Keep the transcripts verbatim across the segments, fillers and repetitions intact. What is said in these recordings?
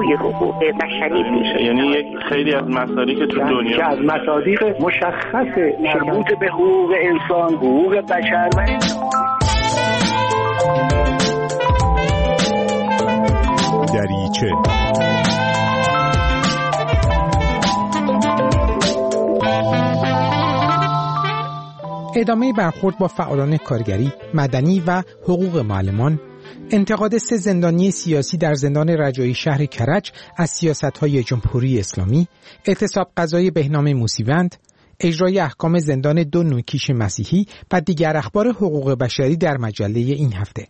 روی حقوق بشری پیش، یعنی یک خیلی از مصادیق تو دنیا که از مصادیق مشخص مربوط به حقوق انسان، حقوق بشر و دریچه. ادامه برخورد با فعالان کارگری، مدنی و حقوق معلمان، انتقاد سه زندانی سیاسی در زندان رجایی شهر کرج از سیاست‌های جمهوری اسلامی، اعتصاب قضایی بهنام موسیوند، اجرای احکام زندان دو نوکیش مسیحی و دیگر اخبار حقوق بشری در مجله این هفته.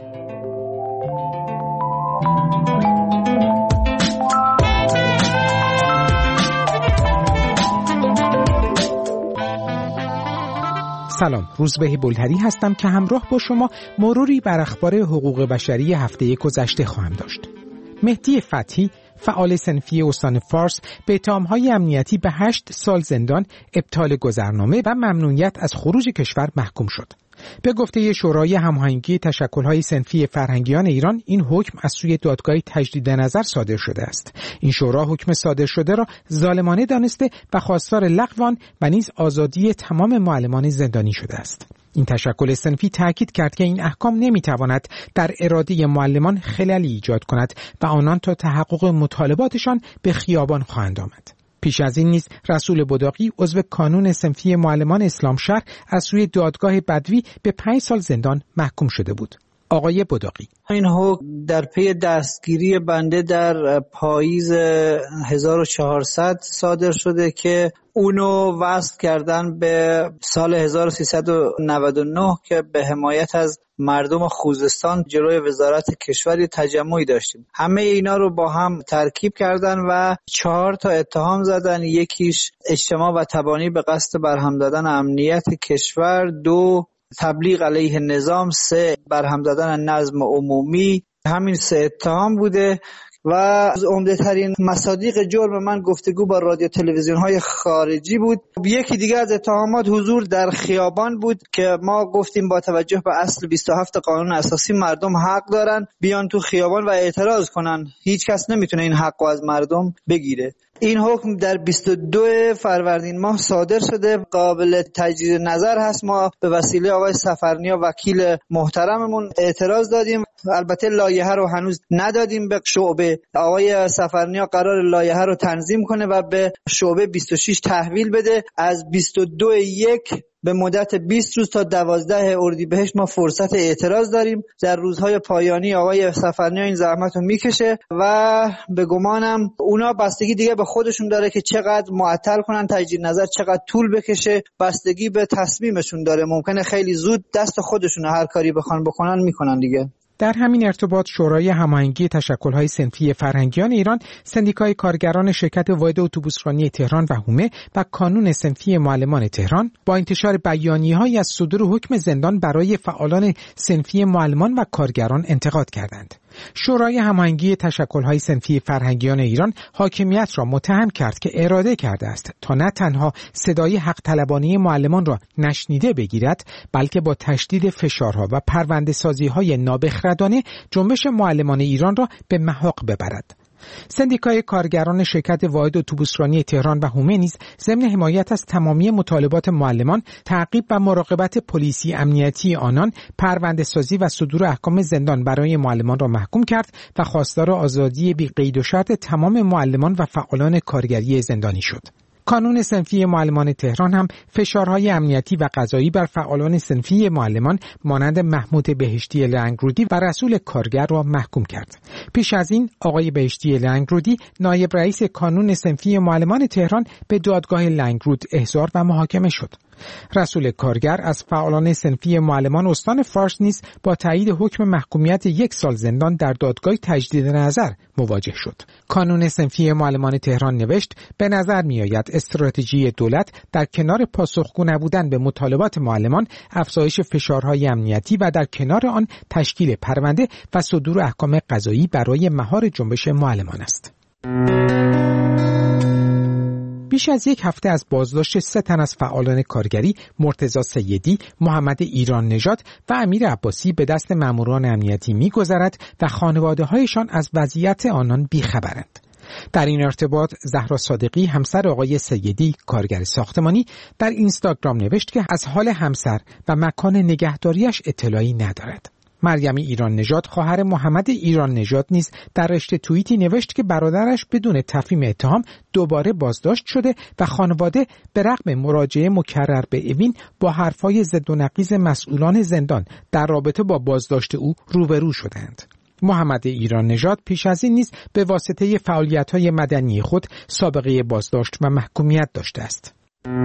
سلام، روزبه بلهری هستم که همراه با شما مروری بر اخبار حقوق بشری هفته گذشته خواهم داشت. مهدی فتحی، فعال صنفی استان فارس، به اتهام‌های امنیتی به هشت سال زندان، ابطال گذرنامه و ممنوعیت از خروج کشور محکوم شد. به گفته شورای هماهنگی تشکل‌های صنفی فرهنگیان ایران، این حکم از سوی دادگاه تجدید نظر صادر شده است. این شورا حکم صادر شده را ظالمانه دانسته و خواستار لغو آن و نیز آزادی تمام معلمان زندانی شده است. این تشکل صنفی تاکید کرد که این احکام نمیتواند در اراده معلمان خللی ایجاد کند و آنان تا تحقق مطالباتشان به خیابان خواهند آمد. پیش از این نیز رسول بداقی، عضو کانون صنفی معلمان اسلام شهر، از سوی دادگاه بدوی به پنج سال زندان محکوم شده بود. آقای بداقی: این حکم در پی دستگیری بنده در پاییز هزار و چهارصد صادر شده که اونو وصل کردن به سال هزار و سیصد و نود و نه که به حمایت از مردم خوزستان جلوی وزارت کشوری تجمعی داشتیم. همه اینا رو با هم ترکیب کردن و چهار تا اتهام زدن. یکیش اجتماع و تبانی به قصد برهم زدن امنیت کشور، دو تبلیغ علیه نظام، سه برهم زدن نظم عمومی. همین سه اتهام بوده و عمده ترین مصادیق جرم من گفتگو با رادیو تلویزیون های خارجی بود. یکی دیگه از اتهامات حضور در خیابان بود که ما گفتیم با توجه به اصل بیست و هفت قانون اساسی مردم حق دارن بیان تو خیابان و اعتراض کنن. هیچ کس نمیتونه این حق رو از مردم بگیره. این حکم در بیست و دو فروردین ماه صادر شده، قابل تجدید نظر هست. ما به وسیله آقای سفرنیا وکیل محترممون اعتراض دادیم. البته لایحه رو هنوز ندادیم به شعبه. آقای سفرنیا قرار لایحه رو تنظیم کنه و به شعبه بیست و شش تحویل بده. از بیست و دو یک به مدت بیست روز تا دوازده اردیبهشت ما فرصت اعتراض داریم. در روزهای پایانی آقای سفرنیا این زحمت رو میکشه و به گمانم اونا بستگی دیگه به خودشون داره که چقدر معطل کنن تجدید نظر، چقدر طول بکشه، بستگی به تصمیمشون داره. ممکنه خیلی زود دست خودشون هر کاری بخوان بکنن میکنن دیگه. در همین ارتباط شورای هماهنگی تشکل‌های صنفی فرهنگیان ایران، سندیکای کارگران شرکت واحد اتوبوسرانی تهران و هومه و کانون صنفی معلمان تهران با انتشار بیانیه‌هایی از صدور حکم زندان برای فعالان صنفی معلمان و کارگران انتقاد کردند. شورای هماهنگی تشکل‌های صنفی فرهنگیان ایران حاکمیت را متهم کرد که اراده کرده است تا نه تنها صدای حق طلبانه معلمان را نشنیده بگیرد، بلکه با تشدید فشارها و پرونده‌سازی‌های نابخردانه جنبش معلمان ایران را به محاق ببرد. سندیکای کارگران شرکت واحد اتوبوسرانی تهران و هومه نیز ضمن حمایت از تمامی مطالبات معلمان، تعقیب و مراقبت پلیسی امنیتی آنان، پرونده‌سازی و صدور احکام زندان برای معلمان را محکوم کرد و خواستار آزادی بی قید و شرط تمام معلمان و فعالان کارگری زندانی شد. کانون صنفی معلمان تهران هم فشارهای امنیتی و قضایی بر فعالان صنفی معلمان مانند محمود بهشتی لنگرودی و رسول کارگر را محکوم کرد. پیش از این آقای بهشتی لنگرودی، نایب رئیس کانون صنفی معلمان تهران، به دادگاه لنگرود احضار و محاکمه شد. رسول کارگر از فعالان صنفی معلمان استان فارس نیز با تایید حکم محکومیت یک سال زندان در دادگاه تجدید نظر مواجه شد. کانون صنفی معلمان تهران نوشت: به نظر می‌آید استراتژی دولت در کنار پاسخگو نبودن به مطالبات معلمان، افزایش فشارهای امنیتی و در کنار آن تشکیل پرونده و صدور احکام قضایی برای مهار جنبش معلمان است. بیش از یک هفته از بازداشت سه تن از فعالان کارگری، مرتضی سیدی، محمد ایران نژاد و امیر عباسی به دست ماموران امنیتی می‌گذرد و خانواده‌هایشان از وضعیت آنان بی‌خبرند. در این ارتباط زهرا صادقی همسر آقای سیدی کارگر ساختمانی در اینستاگرام نوشت که از حال همسر و مکان نگهداریش اطلاعی ندارد. مریم ایران نژاد خواهر محمد ایران نژاد نیز در رشته توییتی نوشت که برادرش بدون تفهیم اتهام دوباره بازداشت شده و خانواده به رغم مراجعه مکرر به اوین با حرفای ضد و نقیض مسئولان زندان در رابطه با بازداشت او روبرو شدند. محمد ایران نژاد پیش از این نیز به واسطه فعالیت‌های مدنی خود سابقه بازداشت و محکومیت داشته است.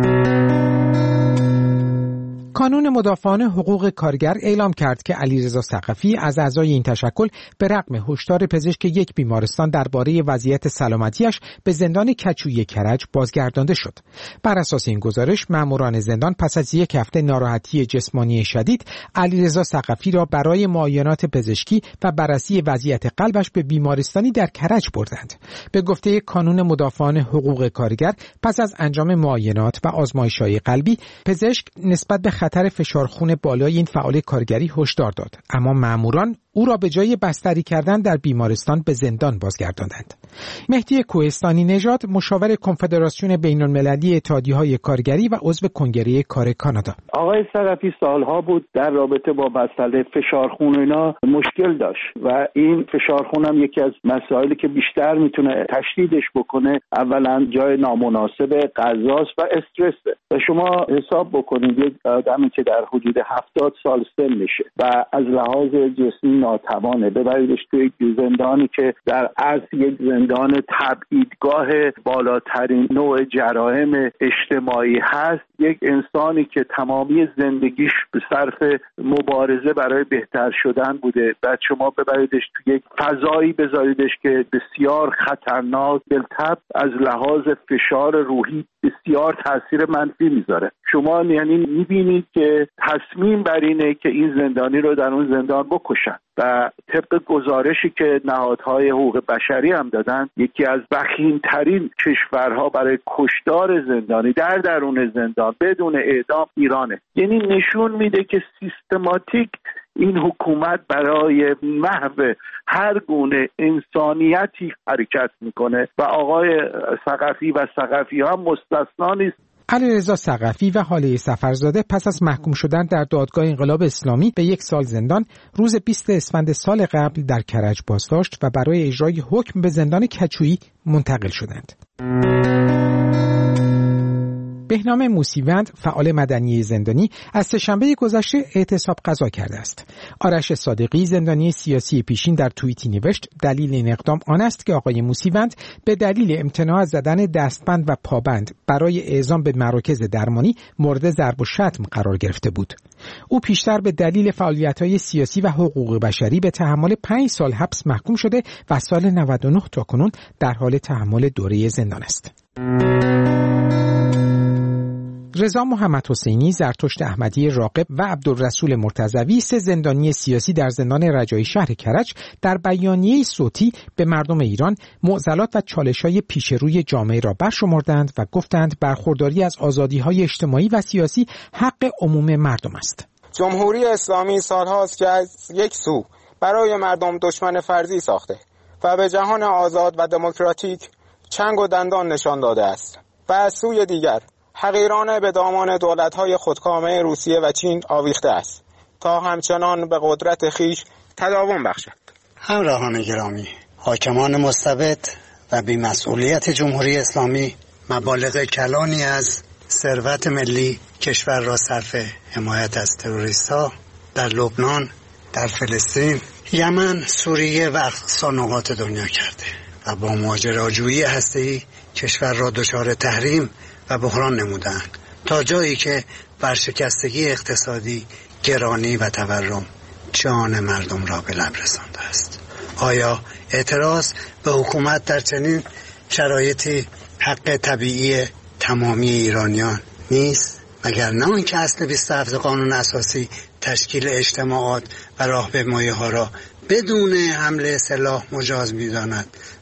کانون مدافعان حقوق کارگر اعلام کرد که علیرضا ثقفی از اعضای این تشکل به رغم هشدار پزشک یک بیمارستان درباره وضعیت سلامتیش به زندان کچوی کرج بازگردانده شد. بر اساس این گزارش ماموران زندان پس از یک هفته ناراحتی جسمانی شدید علیرضا ثقفی را برای معاینات پزشکی و بررسی وضعیت قلبش به بیمارستانی در کرج بردند. به گفته کانون مدافعان حقوق کارگر پس از انجام معاینات و آزمایش‌های قلبی پزشک نسبت به خطر فشار خون بالای این فعال کارگری هشدار داد، اما ماموران او را به جای بستری کردن در بیمارستان به زندان بازگرداندند. مهدی کوهستانی نژاد مشاور کنفدراسیون بین‌المللی اتحادیه‌های کارگری و عضو کنگره کار کانادا: آقای ثقفی سالها بود در رابطه با بستر فشار خون اینا مشکل داشت و این فشار خون هم یکی از مسائلی که بیشتر میتونه تشدیدش بکنه اولا جای نامناسب غذاست و استرسه و شما حساب بکنید یک آدمی که در حدود هفتاد سال سن میشه و از لحاظ جسمی ناتوانه ببریدش توی یک زندانی که در اصل یک زندان تبعیدگاه بالاترین نوع جرایم اجتماعی هست، یک انسانی که تمامی زندگیش به صرف مبارزه برای بهتر شدن بوده، بعد شما ببریدش توی یک فضایی بذاریدش که بسیار خطرناک، بالطبع از لحاظ فشار روحی بسیار تاثیر منفی میذاره. شما یعنی میبینید که تصمیم بر اینه که این زندانی رو در اون زندان بکشن و طبق گزارشی که نهادهای حقوق بشری هم دادن یکی از وخیم‌ترین کشورها برای کشتار زندانی در درون زندان بدون اعدام ایرانه. یعنی نشون میده که سیستماتیک این حکومت برای محو هر گونه انسانیتی حرکت میکنه و آقای ثقفی و ثقفی ها مستثنا نیست. علیرضا ثقفی و هاله سفرزاده پس از محکوم شدن در دادگاه انقلاب اسلامی به یک سال زندان روز بیست اسفند سال قبل در کرج بازداشت و برای اجرای حکم به زندان کچویی منتقل شدند. بهنام موسیوند فعال مدنی زندانی از سه‌شنبه گذشته اعتصاب قضا کرده است. آرش صادقی زندانی سیاسی پیشین در توییتی نوشت دلیل این اقدام آن است که آقای موسیوند به دلیل امتناع از زدن دستبند و پابند برای اعزام به مراکز درمانی مورد ضرب و شتم قرار گرفته بود. او پیشتر به دلیل فعالیت‌های سیاسی و حقوق بشری به تحمل پنج سال حبس محکوم شده و سال نود و نه تا کنون در حال تحمل دوره زندان است. رضا محمد حسینی، زرتشت احمدی راغب و عبدالرسول مرتضوی سه زندانی سیاسی در زندان رجایی شهر کرج در بیانیه صوتی به مردم ایران معضلات و چالش‌های پیش روی جامعه را برشمردند و گفتند برخورداری از آزادی‌های اجتماعی و سیاسی حق عموم مردم است. جمهوری اسلامی سالهاست که از یک سو برای مردم دشمن فرضی ساخته و به جهان آزاد و دموکراتیک چنگ و دندان نشان داده است و از سوی دیگر حقیرانه به دامان دولت‌های خودکامه روسیه و چین آویخته است تا همچنان به قدرت خیش تداوم بخشد. همراهان گرامی، حاکمان مستبد و بی‌مسئولیت جمهوری اسلامی مبالغ کلانی از ثروت ملی کشور را صرف حمایت از تروریست‌ها در لبنان، در فلسطین، یمن، سوریه و اقصا نقاط دنیا کرده و با ماجراجویی هسته‌ای کشور را دچار تحریم و بحران نمودند تا جایی که ورشکستگی اقتصادی، گرانی و تورم جان مردم را به لب رسانده است. آیا اعتراض به حکومت در چنین شرایطی حق طبیعی تمامی ایرانیان نیست؟ مگر نه آنکه اصل بیست و هفت قانون اساسی تشکیل اجتماعات و راهپیمایی ها را بدون حمله سلاح مجاز می‌داند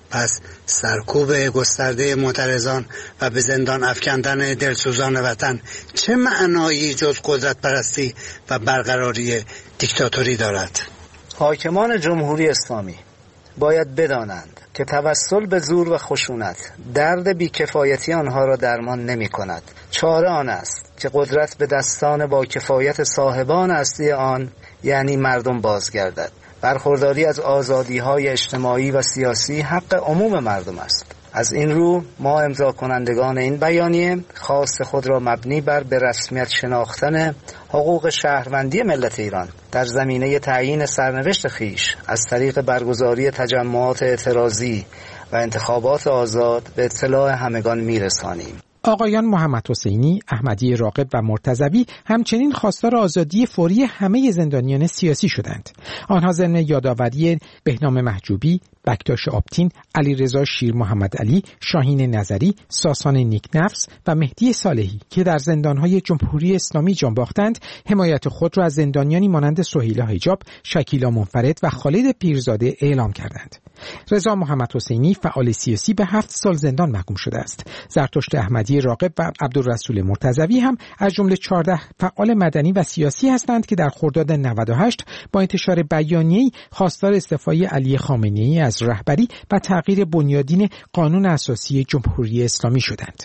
پس سرکوب گسترده معترضان و به زندان افکندن دلسوزان وطن چه معنایی جز قدرت پرستی و برقراری دیکتاتوری دارد؟ حاکمان جمهوری اسلامی باید بدانند که توسل به زور و خشونت درد بیکفایتی آنها را درمان نمی کند. چاره آن است که قدرت به دستان با کفایت صاحبان اصلی آن یعنی مردم بازگردد. برخورداری از آزادی‌های اجتماعی و سیاسی حق عموم مردم است. از این رو ما امضا کنندگان این بیانیه خواست خود را مبنی بر به رسمیت شناختن حقوق شهروندی ملت ایران در زمینه تعیین سرنوشت خویش از طریق برگزاری تجمعات اعتراضی و انتخابات آزاد به اطلاع همگان میرسانیم. آقایان محمد حسینی، احمدی راغب و مرتضوی همچنین خواستار آزادی فوری همه زندانیان سیاسی شدند. آنها ضمن یادآوری بهنام محجوبی، بکتاش آبتین، علیرضا شیر محمد علی، شاهین نظری، ساسان نیکنفس و مهدی صالحی که در زندانهای جمهوری اسلامی جان باختند، حمایت خود را از زندانیانی مانند سهیلا حجاب، شکیلا منفرد و خالد پیرزاده اعلام کردند. رضا محمد حسینی فعال سیاسی به هفت سال زندان محکوم شده است. زرتشت احمدی راغب و عبدالرسول مرتضوی هم از جمله چهارده فعال مدنی و سیاسی هستند که در خرداد نود و هشت با انتشار بیانیه‌ای خواستار استعفای علی خامنه‌ای از رهبری و تغییر بنیادین قانون اساسی جمهوری اسلامی شدند.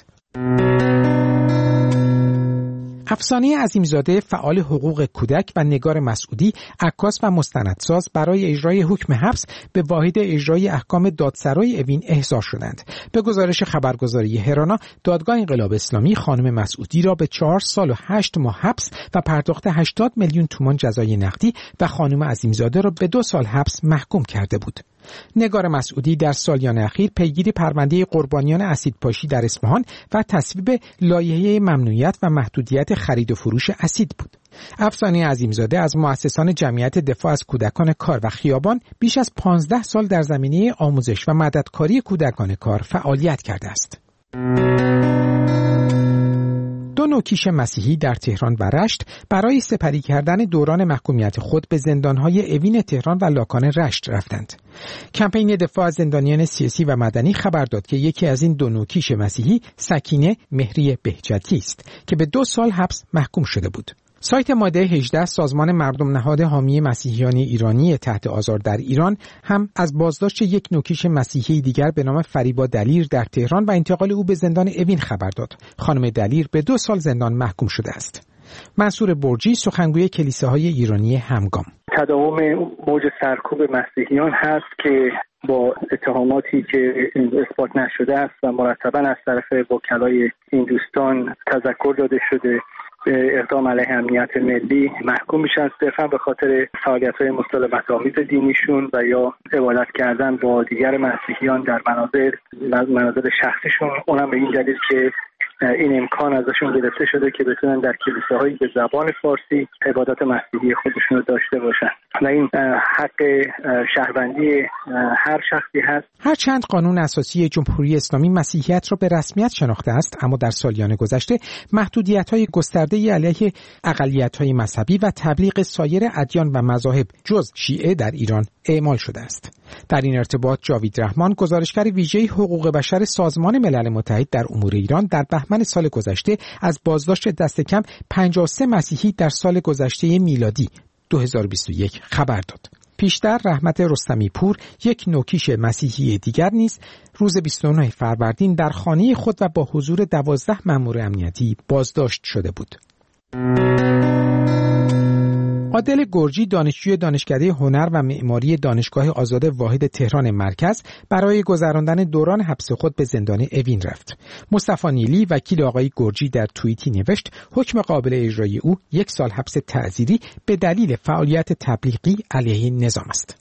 افسانه عظیمزاده فعال حقوق کودک و نگار مسعودی عکاس و مستندساز برای اجرای حکم حبس به واحد اجرای احکام دادسرای اوین احضار شدند. به گزارش خبرگزاری هرانا، دادگاه انقلاب اسلامی خانم مسعودی را به چهار سال و هشت ماه حبس و پرداخت هشتاد میلیون تومان جزای نقدی و خانم عظیمزاده را به دو سال حبس محکوم کرده بود. نگار مسعودی در سالیان اخیر پیگیر پرونده قربانیان اسیدپاشی در اصفهان و تصویب لایحه ممنوعیت و محدودیت خرید و فروش اسید بود. افسانه عظیمزاده از مؤسسان جمعیت دفاع از کودکان کار و خیابان بیش از پانزده سال در زمینه آموزش و مددکاری کودکان کار فعالیت کرده است. دو نوکیش مسیحی در تهران و رشت برای سپری کردن دوران محکومیت خود به زندانهای اوین تهران و لاکان رشت رفتند. کمپین دفاع از زندانیان سیاسی و مدنی خبر داد که یکی از این دو نوکیش مسیحی سکینه مهری بهجتی است که به دو سال حبس محکوم شده بود. سایت ماده هجده سازمان مردم نهاد حامی مسیحیان ایرانی تحت آزار در ایران هم از بازداشت یک نوکیش مسیحی دیگر به نام فریبا دلیر در تهران و انتقال او به زندان اوین خبر داد. خانم دلیر به دو سال زندان محکوم شده است. منصور برجی، سخنگوی کلیساهای ایرانی همگام: تداوم موج سرکوب مسیحیان هست که با اتهاماتی که اثبات نشده است و مرتباً از طرف وکلای این دوستان تذکر داده شده به اقدام علیه امنیت ملی محکوم میشن، صرفا به خاطر فعالیت‌های مسالمت‌آمیز دینیشون و یا عبادت کردن با دیگر مسیحیان در منازل منازل شخصیشون، اونم به این دلیل که این امکان ازشون گرفته شده که بتونن در کلیساهایی به زبان فارسی عبادات مسیحی خودشون رو داشته باشن و این حق شهروندی هر شخصی هست. هرچند قانون اساسی جمهوری اسلامی مسیحیت را به رسمیت شناخته است، اما در سالیان گذشته محدودیت‌های گسترده‌ای علیه اقلیت‌های مذهبی و تبلیغ سایر ادیان و مذاهب جز شیعه در ایران اعمال شده است. در این ارتباط جاوید رحمان، گزارشگر ویژه حقوق بشر سازمان ملل متحد در امور ایران، در بهمن سال گذشته از بازداشت دست کم پنجاه و سه مسیحی در سال گذشته میلادی دو هزار و بیست و یک خبر داد. پیشتر رحمت رستمی پور، یک نوکیش مسیحی دیگر نیز روز بیست و نه فروردین در خانه خود و با حضور دوازده مأمور امنیتی بازداشت شده بود. عادل گرجی، دانشجوی دانشکده هنر و معماری دانشگاه آزاد واحد تهران مرکز، برای گذراندن دوران حبس خود به زندان اوین رفت. مصطفی نیلی، وکیل آقای گرجی، در توییتی نوشت حکم قابل اجرای او یک سال حبس تعزیری به دلیل فعالیت تبلیغی علیه نظام است.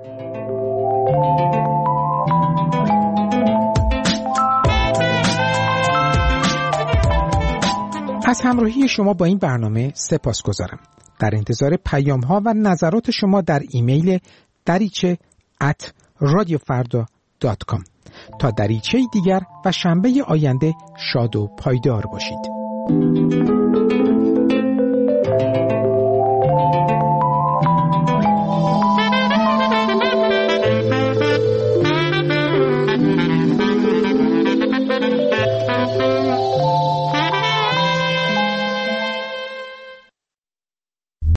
از همراهی شما با این برنامه سپاسگزارم. در انتظار پیام ها و نظرات شما در ایمیل دریچه ات رادیوفردا دات کام. تا دریچه دیگر و شنبه آینده شاد و پایدار باشید.